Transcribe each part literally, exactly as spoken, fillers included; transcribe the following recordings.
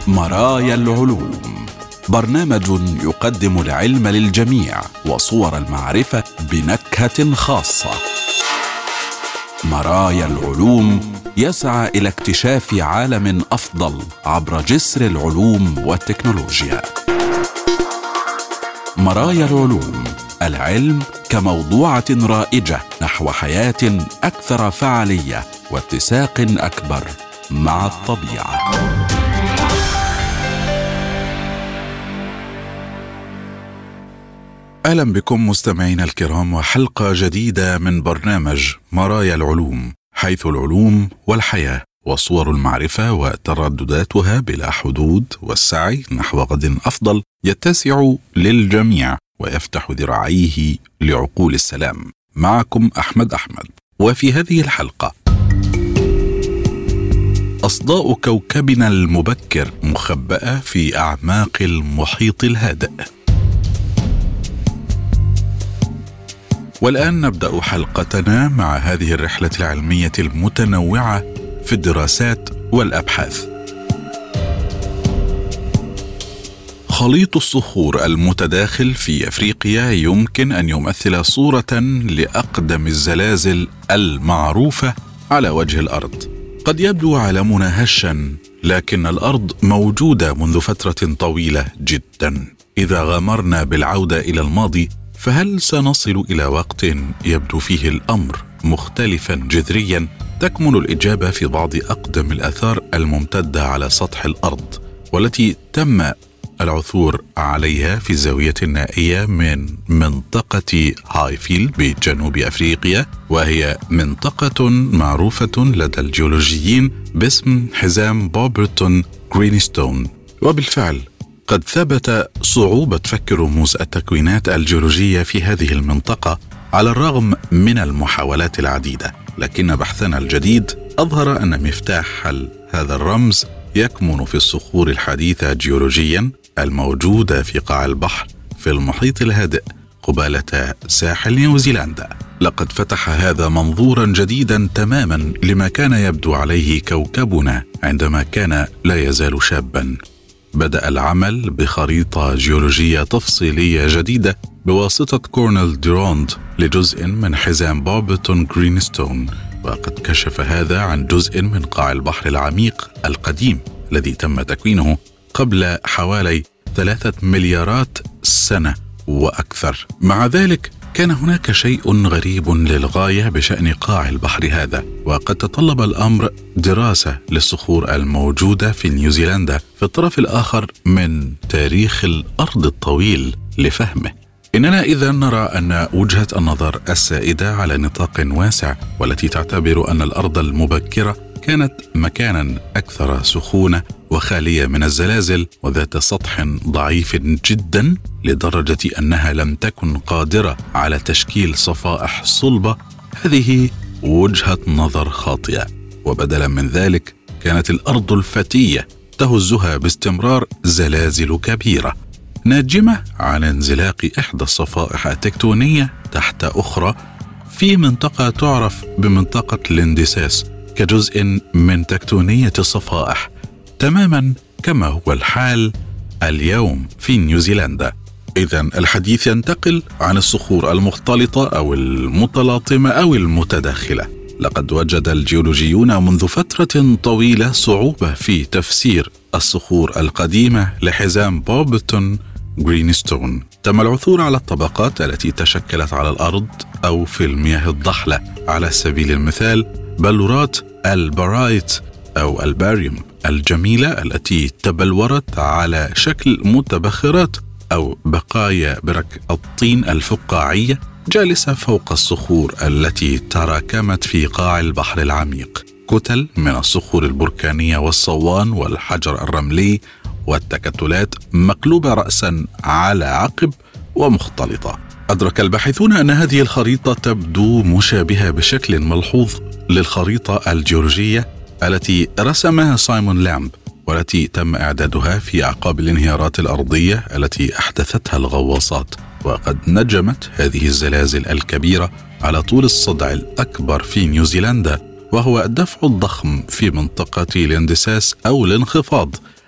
مرايا العلوم، برنامج يقدم العلم للجميع وصور المعرفة بنكهة خاصة. مرايا العلوم يسعى إلى اكتشاف عالم أفضل عبر جسر العلوم والتكنولوجيا. مرايا العلوم، العلم كموضوعة رائجة نحو حياة أكثر فعالية واتساق أكبر مع الطبيعة. أهلا بكم مستمعينا الكرام، وحلقة جديدة من برنامج مرايا العلوم، حيث العلوم والحياة وصور المعرفة وتردداتها بلا حدود، والسعي نحو غد أفضل يتسع للجميع ويفتح ذراعيه لعقول السلام. معكم أحمد أحمد، وفي هذه الحلقة أصداء كوكبنا المبكر مخبأة في أعماق المحيط الهادئ. والآن نبدأ حلقتنا مع هذه الرحلة العلمية المتنوعة في الدراسات والأبحاث. خليط الصخور المتداخل في أفريقيا يمكن أن يمثل صورة لأقدم الزلازل المعروفة على وجه الأرض. قد يبدو عالمنا هشا، لكن الأرض موجودة منذ فترة طويلة جدا. إذا غامرنا بالعودة إلى الماضي، فهل سنصل إلى وقت يبدو فيه الأمر مختلفا جذريا؟ تكمن الإجابة في بعض أقدم الآثار الممتدة على سطح الأرض، والتي تم العثور عليها في الزاوية النائية من منطقة هايفيلد بجنوب أفريقيا، وهي منطقة معروفة لدى الجيولوجيين باسم حزام بوبرتون غرينستون. وبالفعل قد ثبت صعوبة فك رموز التكوينات الجيولوجية في هذه المنطقة على الرغم من المحاولات العديدة، لكن بحثنا الجديد أظهر أن مفتاح حل هذا الرمز يكمن في الصخور الحديثة جيولوجيا الموجودة في قاع البحر في المحيط الهادئ قبالة ساحل نيوزيلندا. لقد فتح هذا منظورا جديدا تماما لما كان يبدو عليه كوكبنا عندما كان لا يزال شابا. بدأ العمل بخريطة جيولوجية تفصيلية جديدة بواسطة كورنيل دوروند لجزء من حزام بوبرتون غرينستون، وقد كشف هذا عن جزء من قاع البحر العميق القديم الذي تم تكوينه قبل حوالي ثلاثة مليارات سنة وأكثر. مع ذلك كان هناك شيء غريب للغاية بشأن قاع البحر هذا، وقد تطلب الأمر دراسة للصخور الموجودة في نيوزيلندا في الطرف الآخر من تاريخ الأرض الطويل لفهمه. إننا إذا نرى أن وجهة النظر السائدة على نطاق واسع، والتي تعتبر أن الأرض المبكرة كانت مكانا أكثر سخونة وخالية من الزلازل وذات سطح ضعيف جدا لدرجة أنها لم تكن قادرة على تشكيل صفائح صلبة، هذه وجهة نظر خاطئة. وبدلا من ذلك كانت الأرض الفتية تهزها باستمرار زلازل كبيرة ناجمة عن انزلاق إحدى الصفائح التكتونية تحت أخرى في منطقة تعرف بمنطقة الاندساس كجزء من تكتونية الصفائح، تماما كما هو الحال اليوم في نيوزيلندا. إذن الحديث ينتقل عن الصخور المختلطة أو المتلاطمة أو المتداخلة. لقد وجد الجيولوجيون منذ فترة طويلة صعوبة في تفسير الصخور القديمة لحزام بوبرتون غرينستون. تم العثور على الطبقات التي تشكلت على الأرض أو في المياه الضحلة، على سبيل المثال بلورات البرايت أو الباريوم الجميلة التي تبلورت على شكل متبخرات أو بقايا برك الطين الفقاعية جالسة فوق الصخور التي تراكمت في قاع البحر العميق. كتل من الصخور البركانية والصوان والحجر الرملي والتكتلات مقلوبة رأسا على عقب ومختلطة. أدرك الباحثون أن هذه الخريطة تبدو مشابهة بشكل ملحوظ للخريطة الجيولوجية التي رسمها سايمون لامب، والتي تم إعدادها في أعقاب الانهيارات الأرضية التي أحدثتها الغواصات. وقد نجمت هذه الزلازل الكبيرة على طول الصدع الأكبر في نيوزيلندا، وهو الدفع الضخم في منطقة الاندساس أو الانخفاض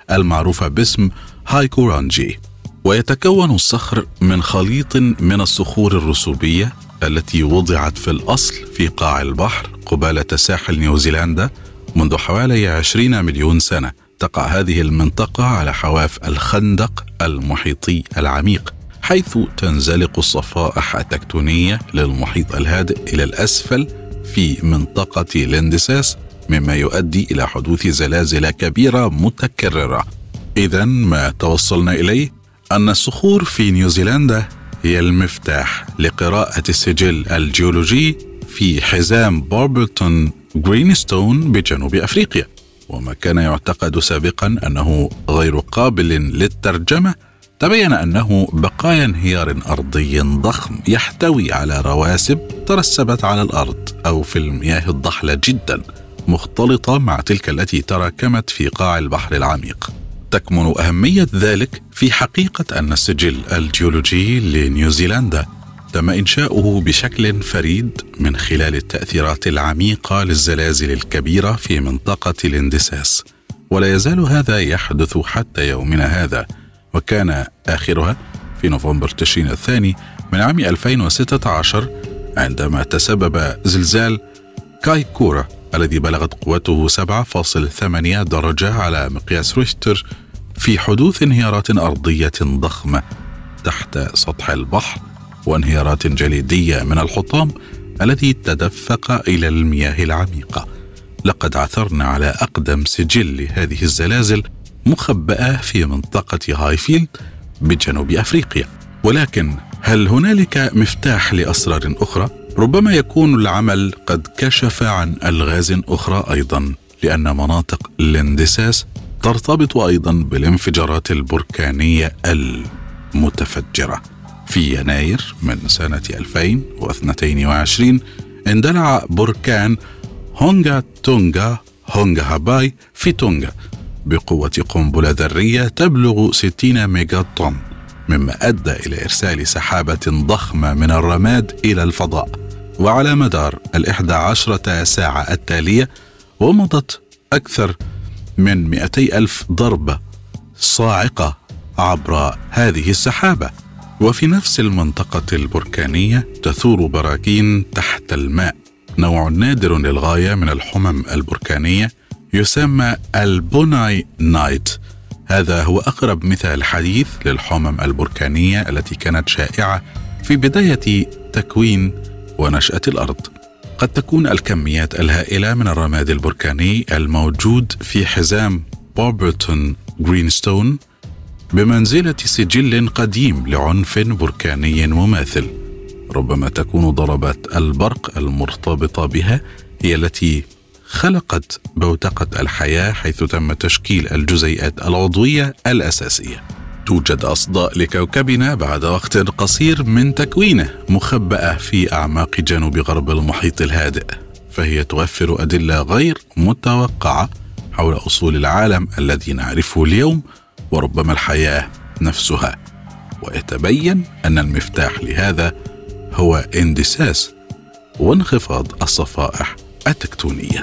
المعروفة باسم هايكورانجي. ويتكون الصخر من خليط من الصخور الرسوبية التي وضعت في الأصل في قاع البحر قبالة ساحل نيوزيلندا منذ حوالي عشرين مليون سنة. تقع هذه المنطقة على حواف الخندق المحيطي العميق، حيث تنزلق الصفائح التكتونية للمحيط الهادئ إلى الأسفل في منطقة الاندساس، مما يؤدي إلى حدوث زلازل كبيرة متكررة. إذن ما توصلنا إليه أن الصخور في نيوزيلندا هي المفتاح لقراءة السجل الجيولوجي في حزام باربرتون غرينستون بجنوب أفريقيا. وما كان يعتقد سابقا أنه غير قابل للترجمة، تبين أنه بقايا انهيار أرضي ضخم يحتوي على رواسب ترسبت على الأرض أو في المياه الضحلة جدا، مختلطة مع تلك التي تراكمت في قاع البحر العميق. تكمن أهمية ذلك في حقيقة أن السجل الجيولوجي لنيوزيلندا تم إنشاؤه بشكل فريد من خلال التأثيرات العميقة للزلازل الكبيرة في منطقة الاندساس، ولا يزال هذا يحدث حتى يومنا هذا. وكان آخرها في نوفمبر تشرين الثاني من عام ألفين وستة عشر عندما تسبب زلزال كايكورا الذي بلغت قوته سبعة فاصلة ثمانية درجة على مقياس ريختر في حدوث انهيارات أرضية ضخمة تحت سطح البحر وانهيارات جليدية من الحطام الذي تدفق إلى المياه العميقة. لقد عثرنا على أقدم سجل لهذه الزلازل مخبأة في منطقة هايفيلد بجنوب أفريقيا. ولكن هل هنالك مفتاح لأسرار أخرى؟ ربما يكون العمل قد كشف عن ألغاز أخرى أيضا، لأن مناطق الاندساس ترتبط أيضا بالانفجارات البركانية المتفجرة. في يناير من سنة ألفين واثنين وعشرين اندلع بركان هونغا تونغا هونغا هاباي في تونغا بقوة قنبلة ذرية تبلغ ستين ميجا طن، مما أدى إلى إرسال سحابة ضخمة من الرماد إلى الفضاء. وعلى مدار الإحدى عشرة ساعة التالية ومضت أكثر من مئتي ألف ضربة صاعقة عبر هذه السحابة. وفي نفس المنطقة البركانية تثور براكين تحت الماء، نوع نادر للغاية من الحمم البركانية يسمى البوناي نايت. هذا هو أقرب مثال حديث للحمم البركانية التي كانت شائعة في بداية تكوين ونشأة الأرض. قد تكون الكميات الهائلة من الرماد البركاني الموجود في حزام باربرتون غرينستون بمنزلة سجل قديم لعنف بركاني مماثل. ربما تكون ضربات البرق المرتبطة بها هي التي خلقت بوتقة الحياة، حيث تم تشكيل الجزيئات العضوية الأساسية. توجد أصداء لكوكبنا بعد وقت قصير من تكوينه مخبأة في أعماق جنوب غرب المحيط الهادئ، فهي توفر أدلة غير متوقعة حول أصول العالم الذي نعرفه اليوم وربما الحياة نفسها. ويتبين أن المفتاح لهذا هو اندساس وانخفاض الصفائح التكتونية.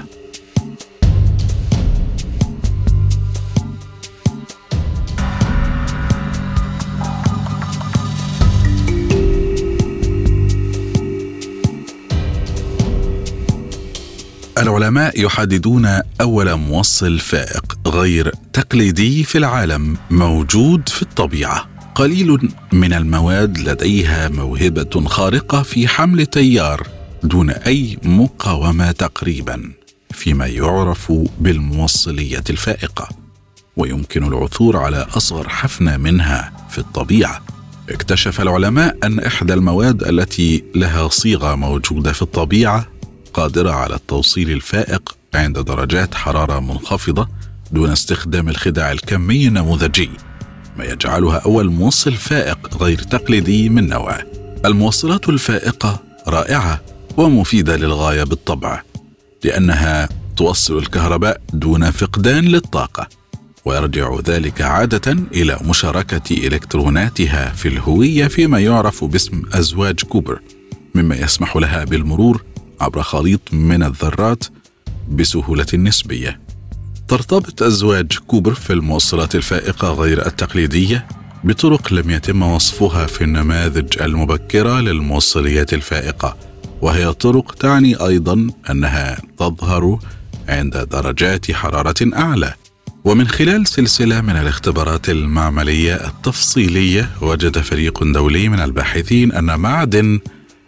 العلماء يحددون أول موصل فائق غير تقليدي في العالم موجود في الطبيعة. قليل من المواد لديها موهبة خارقة في حمل تيار دون أي مقاومة تقريبا، فيما يعرف بالموصلية الفائقة، ويمكن العثور على أصغر حفنة منها في الطبيعة. اكتشف العلماء أن إحدى المواد التي لها صيغة موجودة في الطبيعة قادرة على التوصيل الفائق عند درجات حرارة منخفضة دون استخدام الخداع الكمي النموذجي، ما يجعلها أول موصل فائق غير تقليدي من نوعه. الموصلات الفائقة رائعة ومفيدة للغاية بالطبع، لأنها توصل الكهرباء دون فقدان للطاقة، ويرجع ذلك عادة إلى مشاركة إلكتروناتها في الهوية فيما يعرف باسم أزواج كوبر، مما يسمح لها بالمرور عبر خليط من الذرات بسهولة نسبية. ترتبط أزواج كوبر في الموصلات الفائقة غير التقليدية بطرق لم يتم وصفها في النماذج المبكرة للموصليات الفائقة، وهي طرق تعني أيضا أنها تظهر عند درجات حرارة أعلى. ومن خلال سلسلة من الاختبارات المعملية التفصيلية، وجد فريق دولي من الباحثين أن معدن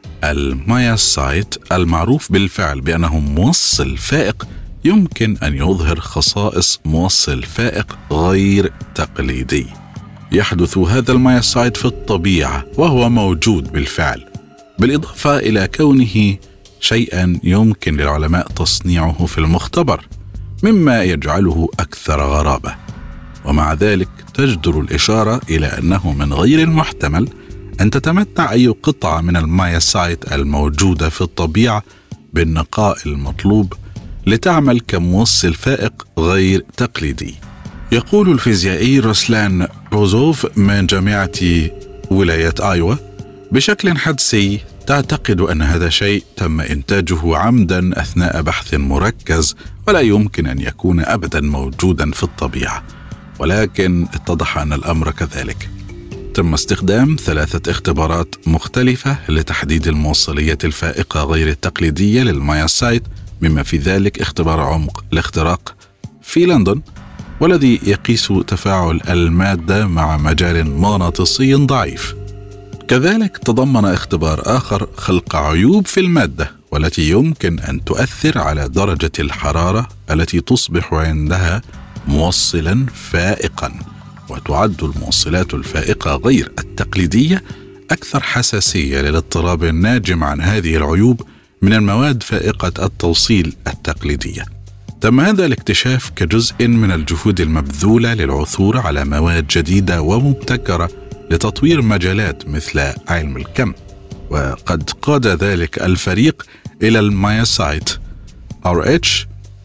الماياسايت المعروف بالفعل بأنه موصل فائق يمكن أن يظهر خصائص موصل فائق غير تقليدي. يحدث هذا الماياسايت في الطبيعة وهو موجود بالفعل، بالإضافة إلى كونه شيئا يمكن للعلماء تصنيعه في المختبر، مما يجعله أكثر غرابة. ومع ذلك تجدر الإشارة إلى أنه من غير المحتمل أن تتمتع أي قطعة من الماياسايت الموجودة في الطبيعة بالنقاء المطلوب لتعمل كموصل فائق غير تقليدي. يقول الفيزيائي رسلان روزوف من جامعة ولاية آيوا بشكل حدسي: تعتقد أن هذا شيء تم إنتاجه عمدا أثناء بحث مركز ولا يمكن أن يكون أبدا موجودا في الطبيعة، ولكن اتضح أن الأمر كذلك. تم استخدام ثلاثة اختبارات مختلفة لتحديد الموصليات الفائقة غير التقليدية للماياسايت، مما في ذلك اختبار عمق الاختراق في لندن، والذي يقيس تفاعل المادة مع مجال مغناطيسي ضعيف. كذلك تضمن اختبار آخر خلق عيوب في المادة والتي يمكن أن تؤثر على درجة الحرارة التي تصبح عندها موصلا فائقا. وتعد الموصلات الفائقة غير التقليدية أكثر حساسية للاضطراب الناجم عن هذه العيوب من المواد فائقة التوصيل التقليدية. تم هذا الاكتشاف كجزء من الجهود المبذولة للعثور على مواد جديدة ومبتكرة لتطوير مجالات مثل علم الكم، وقد قاد ذلك الفريق إلى الماياسايت آر إتش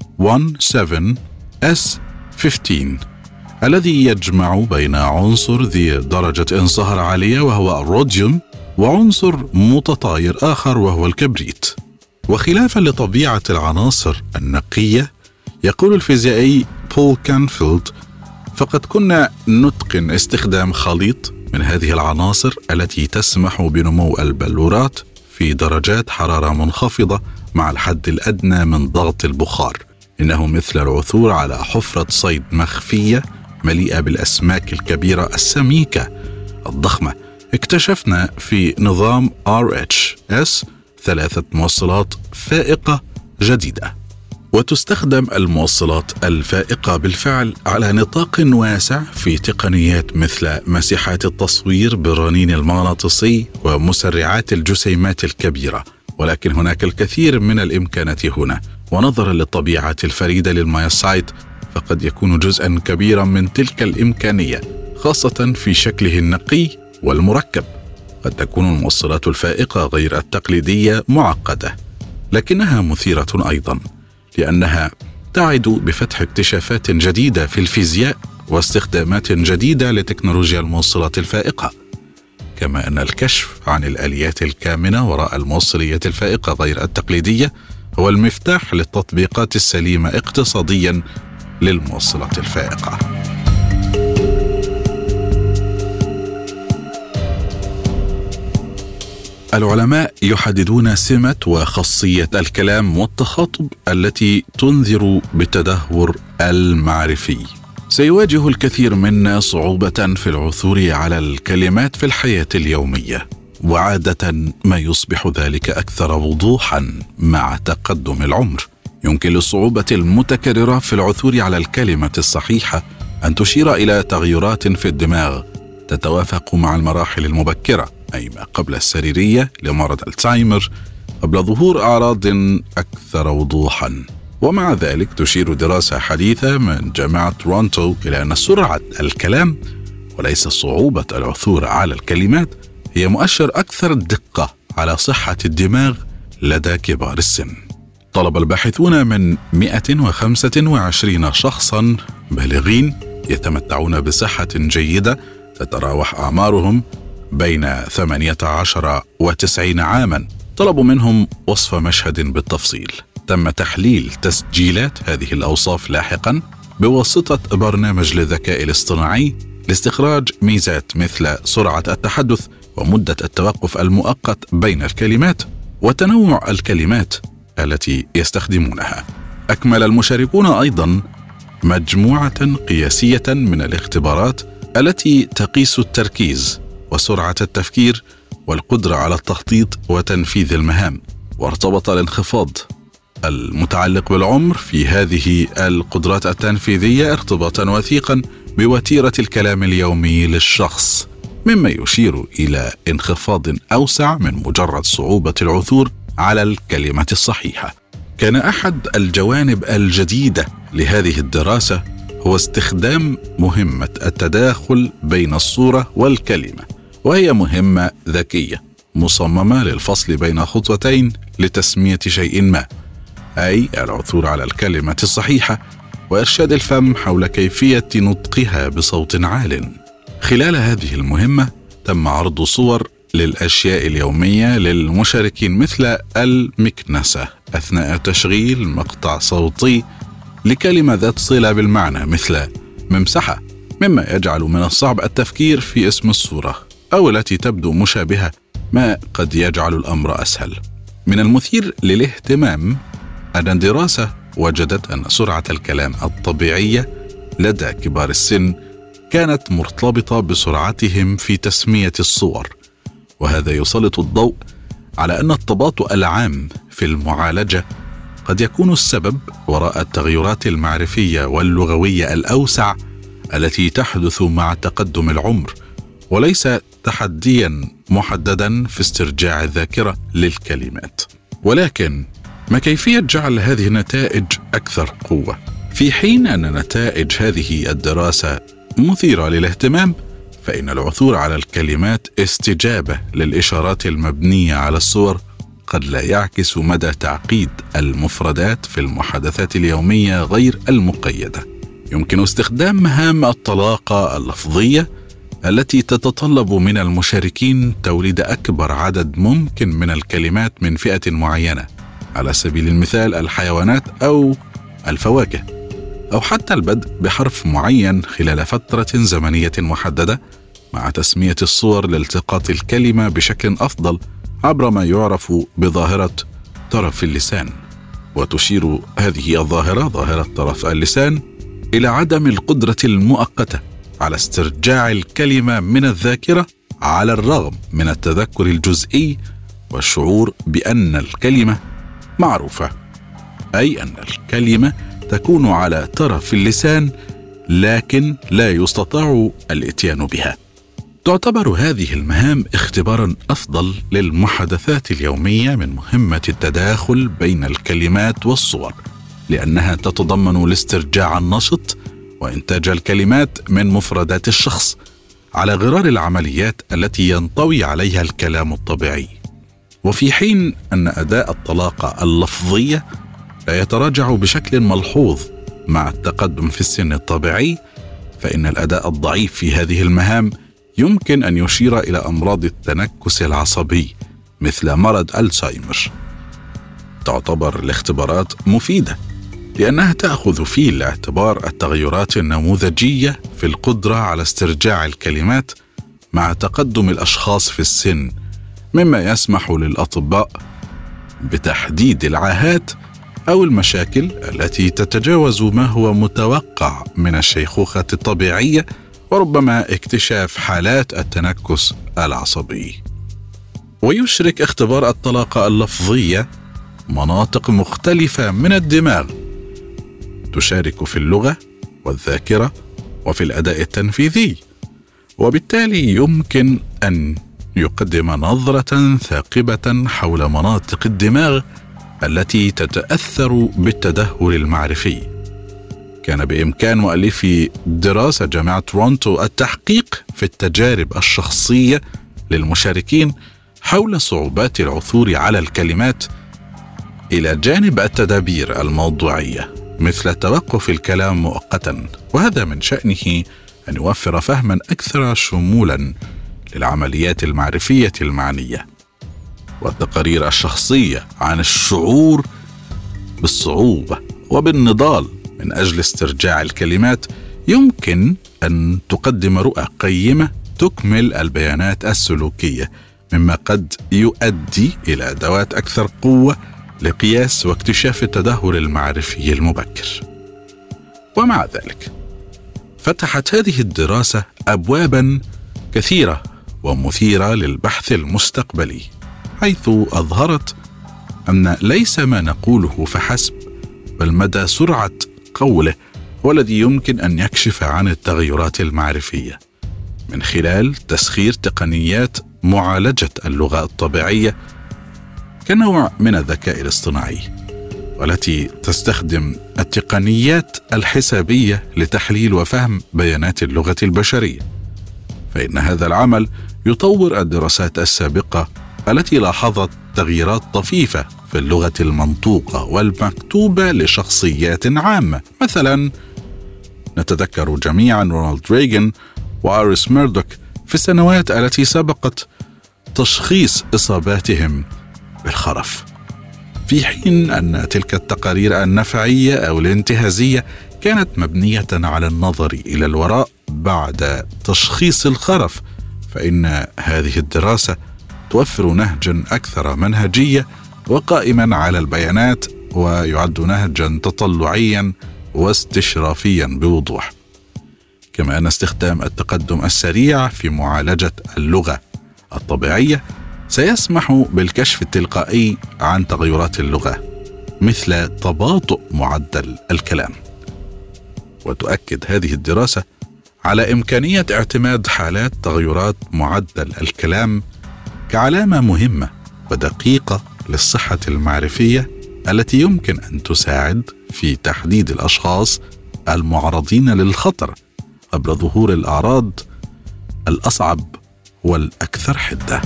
سبعة إس خمسة عشر الذي يجمع بين عنصر ذي درجة انصهار عالية وهو الروديوم وعنصر متطاير آخر وهو الكبريت. وخلافا لطبيعة العناصر النقية، يقول الفيزيائي بول كانفيلد، فقد كنا نتقن استخدام خليط من هذه العناصر التي تسمح بنمو البلورات في درجات حرارة منخفضة مع الحد الأدنى من ضغط البخار. إنه مثل العثور على حفرة صيد مخفية مليئة بالأسماك الكبيرة السميكة الضخمة. اكتشفنا في نظام آر إتش إس ثلاثة موصلات فائقة جديدة. وتستخدم الموصلات الفائقة بالفعل على نطاق واسع في تقنيات مثل مساحات التصوير بالرنين المغناطيسي ومسرعات الجسيمات الكبيرة، ولكن هناك الكثير من الإمكانات هنا. ونظرا للطبيعة الفريدة للماياسايت فقد يكون جزءا كبيرا من تلك الإمكانية، خاصة في شكله النقي والمركب. قد تكون الموصلات الفائقة غير التقليدية معقدة، لكنها مثيرة أيضا، لأنها تعد بفتح اكتشافات جديدة في الفيزياء واستخدامات جديدة لتكنولوجيا الموصلات الفائقة، كما أن الكشف عن الآليات الكامنة وراء الموصليات الفائقة غير التقليدية هو المفتاح للتطبيقات السليمة اقتصاديا للموصلات الفائقة. العلماء يحددون سمة وخاصية الكلام والتخاطب التي تنذر بالتدهور المعرفي. سيواجه الكثير منا صعوبة في العثور على الكلمات في الحياة اليومية، وعادة ما يصبح ذلك أكثر وضوحا مع تقدم العمر. يمكن للصعوبة المتكررة في العثور على الكلمة الصحيحة أن تشير إلى تغيرات في الدماغ تتوافق مع المراحل المبكرة، أي ما قبل السريرية لمرض الزهايمر، قبل ظهور أعراض أكثر وضوحا. ومع ذلك تشير دراسة حديثة من جامعة تورونتو إلى أن سرعة الكلام وليس صعوبة العثور على الكلمات هي مؤشر أكثر دقة على صحة الدماغ لدى كبار السن. طلب الباحثون من مئة وخمسة وعشرين شخصا بالغين يتمتعون بصحة جيدة تتراوح أعمارهم بين ثمانية عشر وتسعين عاما، طلبوا منهم وصف مشهد بالتفصيل. تم تحليل تسجيلات هذه الأوصاف لاحقا بواسطة برنامج للذكاء الاصطناعي لاستخراج ميزات مثل سرعة التحدث ومدة التوقف المؤقت بين الكلمات وتنوع الكلمات التي يستخدمونها. أكمل المشاركون أيضاً مجموعة قياسية من الاختبارات التي تقيس التركيز وسرعة التفكير والقدرة على التخطيط وتنفيذ المهام. وارتبط الانخفاض المتعلق بالعمر في هذه القدرات التنفيذية ارتباطا وثيقا بوتيرة الكلام اليومي للشخص، مما يشير إلى انخفاض أوسع من مجرد صعوبة العثور على الكلمة الصحيحة. كان أحد الجوانب الجديدة لهذه الدراسة هو استخدام مهمة التداخل بين الصورة والكلمة، وهي مهمة ذكية مصممة للفصل بين خطوتين لتسمية شيء ما، أي العثور على الكلمة الصحيحة وإرشاد الفم حول كيفية نطقها بصوت عال. خلال هذه المهمة تم عرض صور للأشياء اليومية للمشاركين مثل المكنسة أثناء تشغيل مقطع صوتي لكلمة ذات صلة بالمعنى مثل ممسحة، مما يجعل من الصعب التفكير في اسم الصورة، أو التي تبدو مشابهة ما قد يجعل الأمر أسهل. من المثير للاهتمام أن الدراسة وجدت أن سرعة الكلام الطبيعية لدى كبار السن كانت مرتبطة بسرعتهم في تسمية الصور، وهذا يسلط الضوء على أن التباطؤ العام في المعالجة قد يكون السبب وراء التغيرات المعرفية واللغوية الأوسع التي تحدث مع تقدم العمر، وليس تحديا محددا في استرجاع الذاكرة للكلمات. ولكن ما كيفية جعل هذه النتائج أكثر قوة؟ في حين أن نتائج هذه الدراسة مثيرة للاهتمام، فإن العثور على الكلمات استجابة للإشارات المبنية على الصور قد لا يعكس مدى تعقيد المفردات في المحادثات اليومية غير المقيدة. يمكن استخدام مهام الطلاقة اللفظية التي تتطلب من المشاركين توليد أكبر عدد ممكن من الكلمات من فئة معينة، على سبيل المثال الحيوانات أو الفواكه، أو حتى البدء بحرف معين خلال فترة زمنية محددة، مع تسمية الصور لالتقاط الكلمة بشكل أفضل عبر ما يعرف بظاهرة طرف اللسان. وتشير هذه الظاهرة، ظاهرة طرف اللسان، إلى عدم القدرة المؤقتة على استرجاع الكلمة من الذاكرة على الرغم من التذكر الجزئي والشعور بأن الكلمة معروفة، أي أن الكلمة تكون على طرف اللسان لكن لا يستطاع الإتيان بها. تعتبر هذه المهام اختبارا أفضل للمحادثات اليومية من مهمة التداخل بين الكلمات والصور، لأنها تتضمن الاسترجاع النشط وإنتاج الكلمات من مفردات الشخص على غرار العمليات التي ينطوي عليها الكلام الطبيعي. وفي حين أن أداء الطلاقة اللفظية لا يتراجع بشكل ملحوظ مع التقدم في السن الطبيعي، فإن الأداء الضعيف في هذه المهام يمكن أن يشير إلى أمراض التنكس العصبي مثل مرض ألزهايمر. تعتبر الاختبارات مفيدة لأنها تأخذ في الاعتبار التغيرات النموذجية في القدرة على استرجاع الكلمات مع تقدم الأشخاص في السن، مما يسمح للأطباء بتحديد العاهات أو المشاكل التي تتجاوز ما هو متوقع من الشيخوخة الطبيعية، وربما اكتشاف حالات التنكس العصبي. ويشرك اختبار الطلاقة اللفظية مناطق مختلفة من الدماغ تشارك في اللغة والذاكرة وفي الأداء التنفيذي، وبالتالي يمكن أن يقدم نظرة ثاقبة حول مناطق الدماغ التي تتأثر بالتدهور المعرفي. كان بإمكان مؤلفي دراسة جامعة تورونتو التحقيق في التجارب الشخصية للمشاركين حول صعوبات العثور على الكلمات، إلى جانب التدابير الموضوعية مثل توقف الكلام مؤقتا، وهذا من شأنه أن يوفر فهما أكثر شمولا للعمليات المعرفية المعنية. والتقارير الشخصية عن الشعور بالصعوبة وبالنضال من أجل استرجاع الكلمات يمكن أن تقدم رؤى قيمة تكمل البيانات السلوكية، مما قد يؤدي إلى أدوات أكثر قوة لقياس واكتشاف التدهور المعرفي المبكر. ومع ذلك فتحت هذه الدراسة أبواباً كثيرة ومثيرة للبحث المستقبلي، حيث أظهرت أن ليس ما نقوله فحسب، بل مدى سرعة قوله هو الذي يمكن أن يكشف عن التغيرات المعرفية من خلال تسخير تقنيات معالجة اللغة الطبيعية كنوع من الذكاء الاصطناعي، والتي تستخدم التقنيات الحسابية لتحليل وفهم بيانات اللغة البشرية. فإن هذا العمل يطور الدراسات السابقة التي لاحظت تغييرات طفيفة في اللغة المنطوقة والمكتوبة لشخصيات عامة. مثلا نتذكر جميعا رونالد ريغان وآيريس ميردوك في السنوات التي سبقت تشخيص إصاباتهم بالخرف، في حين أن تلك التقارير النفعية أو الانتهازية كانت مبنية على النظر إلى الوراء بعد تشخيص الخرف. فإن هذه الدراسة توفر نهجا أكثر منهجية وقائما على البيانات، ويعد نهجا تطلعيا واستشرافيا بوضوح. كما أن استخدام التقدم السريع في معالجة اللغة الطبيعية سيسمح بالكشف التلقائي عن تغيرات اللغة، مثل تباطؤ معدل الكلام. وتؤكد هذه الدراسة على إمكانية اعتماد حالات تغيرات معدل الكلام كعلامة مهمة ودقيقة للصحة المعرفية، التي يمكن أن تساعد في تحديد الأشخاص المعرضين للخطر قبل ظهور الأعراض الأصعب والأكثر حدة.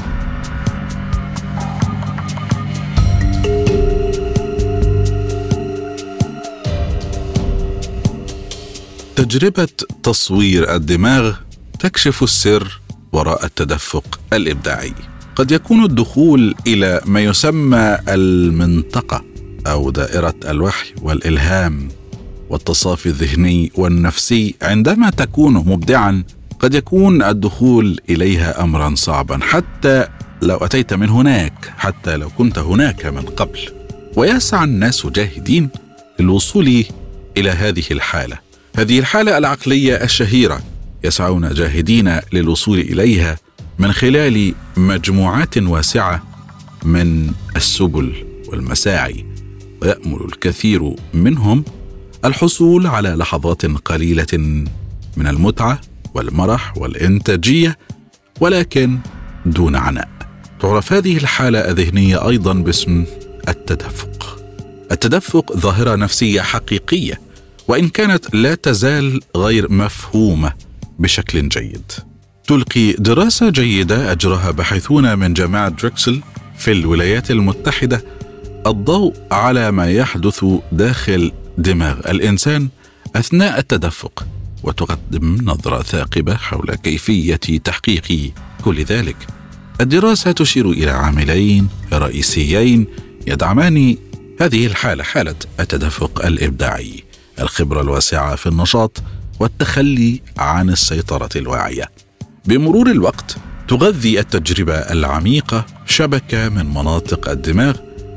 تجربة تصوير الدماغ تكشف السر وراء التدفق الإبداعي. قد يكون الدخول إلى ما يسمى المنطقة أو دائرة الوحي والإلهام والتصافي الذهني والنفسي عندما تكون مبدعا، قد يكون الدخول إليها أمرا صعبا حتى لو أتيت من هناك، حتى لو كنت هناك من قبل. ويسعى الناس جاهدين للوصول إلى هذه الحالة، هذه الحالة العقلية الشهيرة، يسعون جاهدين للوصول إليها من خلال مجموعات واسعة من السبل والمساعي. ويأمل الكثير منهم الحصول على لحظات قليلة من المتعة والمرح والإنتاجية، ولكن دون عناء. تعرف هذه الحالة الذهنية أيضا باسم التدفق. التدفق ظاهرة نفسية حقيقية، وإن كانت لا تزال غير مفهومة بشكل جيد. تلقي دراسة جيدة أجراها باحثون من جامعة دريكسل في الولايات المتحدة الضوء على ما يحدث داخل دماغ الإنسان أثناء التدفق، وتقدم نظرة ثاقبة حول كيفية تحقيق كل ذلك. الدراسة تشير إلى عاملين رئيسيين يدعمان هذه الحالة، حالة التدفق الإبداعي: الخبرة الواسعة في النشاط والتخلي عن السيطرة الواعية. بمرور الوقت تغذي التجربة العميقة شبكة من مناطق الدماغ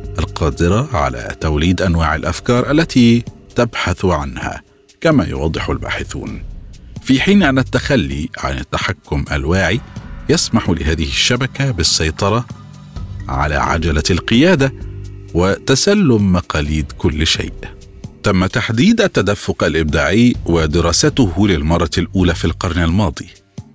القادرة على توليد أنواع الأفكار التي تبحث عنها، كما يوضح الباحثون، في حين أن التخلي عن التحكم الواعي يسمح لهذه الشبكة بالسيطرة على عجلة القيادة وتسلم مقاليد كل شيء. تم تحديد التدفق الإبداعي ودراسته للمرة الأولى في القرن الماضي،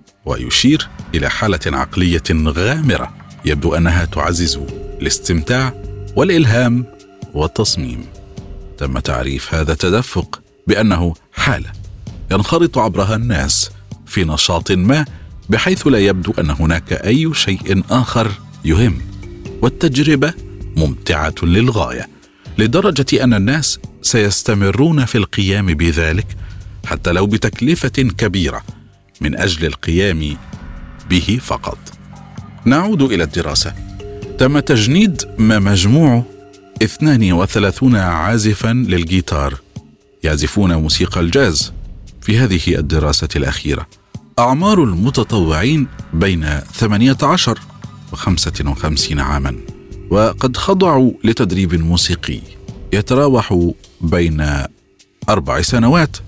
ويشير إلى حالة عقلية غامرة يبدو أنها تعزز الاستمتاع والإلهام والتصميم. تم تعريف هذا التدفق بأنه حالة ينخرط عبرها الناس في نشاط ما بحيث لا يبدو أن هناك أي شيء آخر يهم، والتجربة ممتعة للغاية، لدرجة أن الناس سيستمرون في القيام بذلك حتى لو بتكلفة كبيرة من أجل القيام به فقط. نعود إلى الدراسة. تم تجنيد ما مجموعه اثنين وثلاثين عازفا للجيتار يعزفون موسيقى الجاز في هذه الدراسة الأخيرة. أعمار المتطوعين بين ثمانية عشر وخمسة وخمسين عاما، وقد خضعوا لتدريب موسيقي يتراوح بين أربع سنوات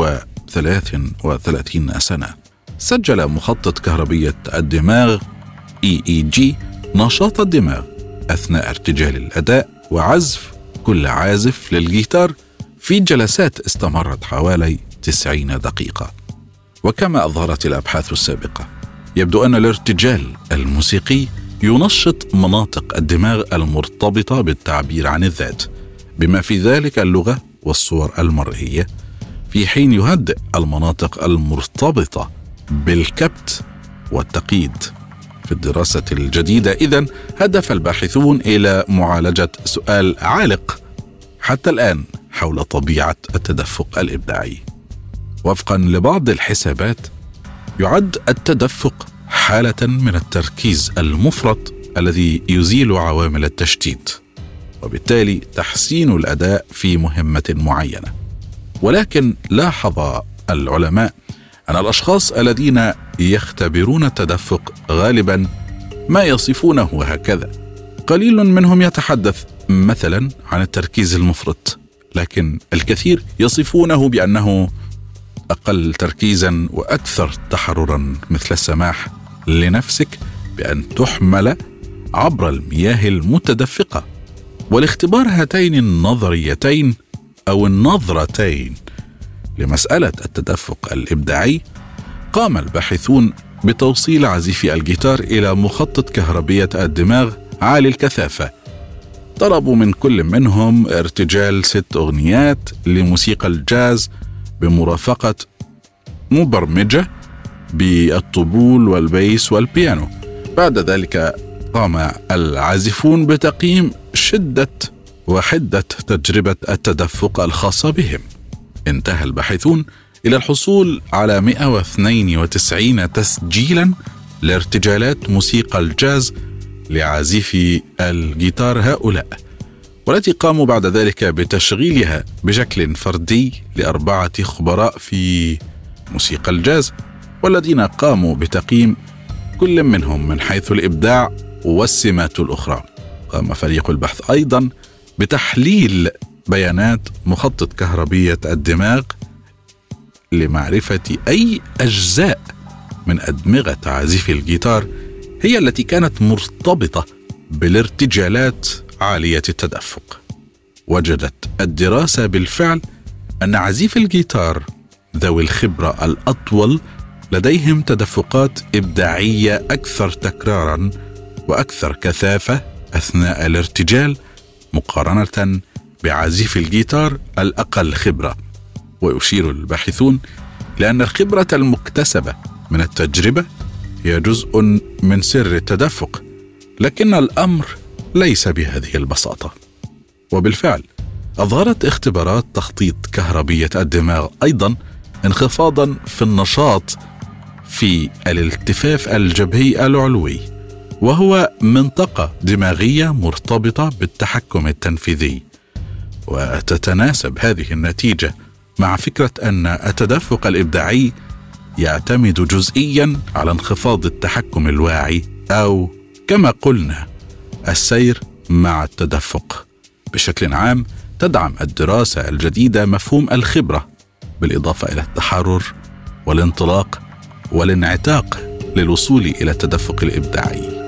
وثلاث وثلاثين سنة. سجل مخطط كهربية الدماغ إي إي جي نشاط الدماغ أثناء ارتجال الأداء وعزف كل عازف للجيتار في جلسات استمرت حوالي تسعين دقيقة. وكما أظهرت الأبحاث السابقة، يبدو أن الارتجال الموسيقي ينشط مناطق الدماغ المرتبطة بالتعبير عن الذات، بما في ذلك اللغة والصور المرئية، في حين يهدئ المناطق المرتبطة بالكبت والتقييد. في الدراسة الجديدة إذن هدف الباحثون إلى معالجة سؤال عالق حتى الآن حول طبيعة التدفق الإبداعي. وفقا لبعض الحسابات، يعد التدفق حالة من التركيز المفرط الذي يزيل عوامل التشتيت، وبالتالي تحسين الأداء في مهمة معينة. ولكن لاحظ العلماء أن الأشخاص الذين يختبرون التدفق غالبا ما يصفونه هكذا. قليل منهم يتحدث مثلا عن التركيز المفرط، لكن الكثير يصفونه بأنه أقل تركيزا وأكثر تحررا، مثل السماح لنفسك بأن تحمل عبر المياه المتدفقة. والاختبار هاتين النظريتين أو النظرتين لمسألة التدفق الإبداعي، قام الباحثون بتوصيل عازفي الجيتار إلى مخطط كهربية الدماغ عالي الكثافة. طلبوا من كل منهم ارتجال ست أغنيات لموسيقى الجاز بمرافقة مبرمجة بالطبول والبيس والبيانو. بعد ذلك قام العازفون بتقييم شدة وحدة تجربة التدفق الخاصة بهم. انتهى الباحثون إلى الحصول على مئة واثنين وتسعين تسجيلا لارتجالات موسيقى الجاز لعازفي الجيتار هؤلاء، والتي قاموا بعد ذلك بتشغيلها بشكل فردي لأربعة خبراء في موسيقى الجاز، والذين قاموا بتقييم كل منهم من حيث الإبداع والسمات الأخرى. قام فريق البحث أيضا بتحليل بيانات مخطط كهربية الدماغ لمعرفة أي أجزاء من أدمغة عازفي الجيتار هي التي كانت مرتبطة بالارتجالات عالية التدفق. وجدت الدراسة بالفعل أن عازفي الجيتار ذوي الخبرة الأطول لديهم تدفقات إبداعية أكثر تكراراً وأكثر كثافة أثناء الارتجال مقارنة بعازف الجيتار الأقل خبرة. ويشير الباحثون لأن الخبرة المكتسبة من التجربة هي جزء من سر التدفق، لكن الأمر ليس بهذه البساطة. وبالفعل أظهرت اختبارات تخطيط كهربية الدماغ أيضا انخفاضا في النشاط في الالتفاف الجبهي العلوي، وهو منطقة دماغية مرتبطة بالتحكم التنفيذي. وتتناسب هذه النتيجة مع فكرة أن التدفق الإبداعي يعتمد جزئيا على انخفاض التحكم الواعي، أو كما قلنا السير مع التدفق. بشكل عام تدعم الدراسة الجديدة مفهوم الخبرة، بالإضافة إلى التحرر والانطلاق والانعتاق للوصول إلى التدفق الإبداعي.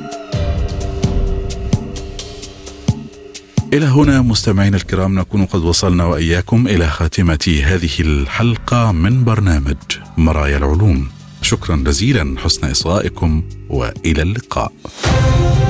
إلى هنا مستمعين الكرام نكون قد وصلنا وإياكم إلى خاتمة هذه الحلقة من برنامج مرايا العلوم. شكرا جزيلا حسن إصغائكم، وإلى اللقاء.